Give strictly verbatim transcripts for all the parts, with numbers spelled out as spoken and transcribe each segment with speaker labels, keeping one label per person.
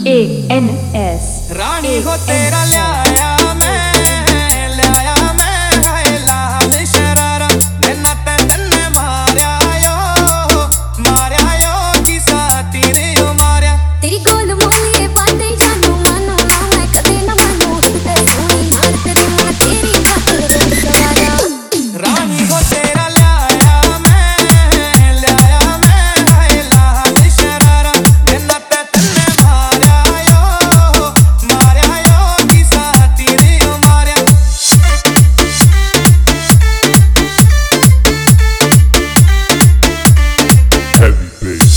Speaker 1: ए N S
Speaker 2: रानी हो तेरा लाया मैं लाया मैं है लाल शरारा देना ते तन्ने मारया यो मारया यो की साथी रे ओ मारया
Speaker 3: तेरी गोल मोली बातें जानू मानो ना मैं कदे ना मानू ते सोनी मारते दूंगा तेरी खातिर सवारा
Speaker 2: रानी हो तेरा लाया मैं लाया मैं है लाल शरारा देना ते तन्ने मारया यो मारया यो की साथी रे ओ मारया
Speaker 4: Heavy bass.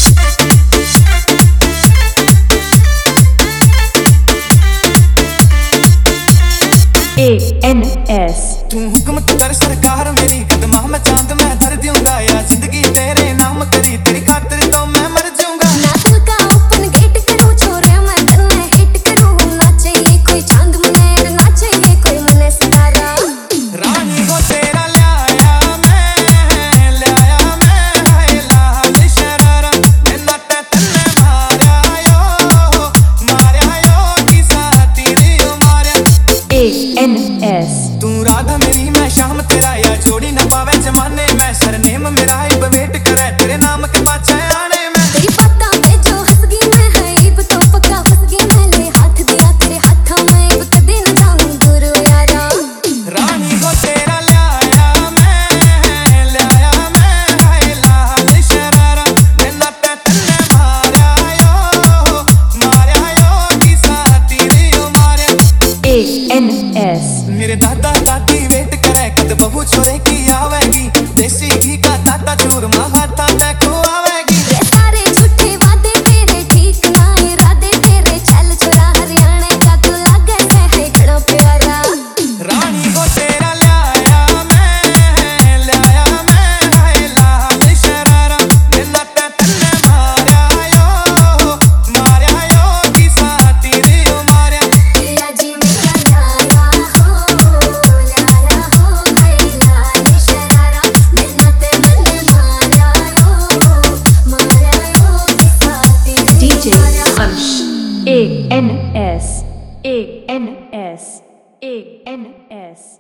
Speaker 1: A N S
Speaker 2: तू हुक्म कर सरकार मेरी कदमां में चांद मैं धर दूंगा या जिंदगी तेरे नाम करी तेरी खातिर तो मैं मर जाऊंगा
Speaker 3: ना दिल का ओपन गेट करूं छोरे मैं तन्ने हिट करूं ना चाहिए कोई चांद मने ना चाहिए कोई मने सितारा
Speaker 2: रानी को तेरा लाया मैं लाया मैं है लाल शरारा देना ते तन्ने मारया यो मारया यो की साथी रे ओ मारया
Speaker 1: ए एन एस
Speaker 2: तू राधा मेरी मैं शाम तेरा या जोड़ी न पावे जमाने में सरनेम मेरा ही वेट करे तेरे नाम के पाछे आने में
Speaker 3: तेरी बातों में जो हंस गई मैं है इब तो पक्का फंस गई मैं ले हाथ दिया तेरे हाथों में इब कदे ना जाऊं दूर यारा
Speaker 2: रानी को तेरा लाया मैं लाया मैं है लाल शरारा देना ते तन्ने मारया यो मारया यो की साथी रे ओ मारया
Speaker 1: ए एन एस
Speaker 2: मेरे दादा दादी वेट करे कद बहू छोरे की आवेगी देसी घी का ताता चूरमा हाथा ते को आवेगी
Speaker 3: ये सारे झूठे वादे तेरे ठीक ना इरादे तेरे चल छोरा हरियाणा का तू लागे है घणो प्यारा
Speaker 2: रानी को तेरा लाया मैं लाया मैं है लाल शरारा देना ते तन्ने मारया यो मारया यो की साथी रे ओ मारया
Speaker 3: तेरा जी मेरा लाला हो लाला हो भाई लाल शरारा देना ते मने मारा यो मारा यो की साथी
Speaker 1: DJ Ansh A N S A N S A N S